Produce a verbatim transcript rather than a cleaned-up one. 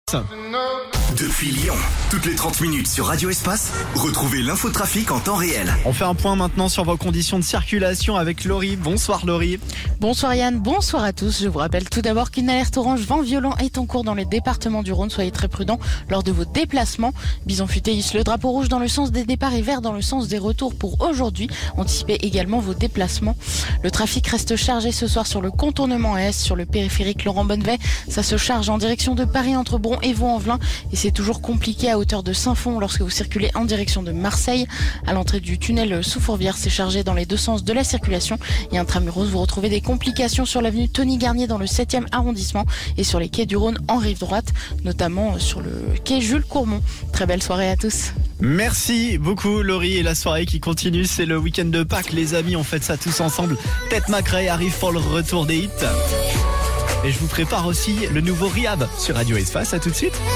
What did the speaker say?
Depuis Lyon, toutes les trente minutes sur Radio Espace, retrouvez l'infotrafic en temps réel. On fait un point maintenant sur vos conditions de circulation avec Laurie. Bonsoir Laurie. Bonsoir Yann, bonsoir à tous. Je vous rappelle tout d'abord qu'une alerte orange vent violent est en cours dans les départements du Rhône. Soyez très prudents lors de vos déplacements. Bison Futé hisse le drapeau rouge dans le sens des départs et vert dans le sens des retours pour aujourd'hui. Anticipez également vos déplacements. Le trafic reste chargé ce soir sur le contournement est sur le périphérique Laurent Bonnevet. Ça se charge en direction de Paris entre Bron et Vaux-en-Velin. Et c'est toujours compliqué à hauteur de Saint-Fond lorsque vous circulez en direction de Marseille. À l'entrée du tunnel sous Fourvière, c'est chargé dans les deux sens de la circulation. Et intramuros, vous retrouvez des complications sur l'avenue Tony Garnier dans le septième arrondissement et sur les quais du Rhône en rive droite, notamment sur le quai Jules Courmont. Très belle soirée à tous. Merci beaucoup Laurie, et la soirée qui continue, c'est le week-end de Pâques les amis, on fête ça tous ensemble. Ted McRae arrive pour le retour des hits. Et je vous prépare aussi le nouveau Rehab sur Radio Espace, à tout de suite.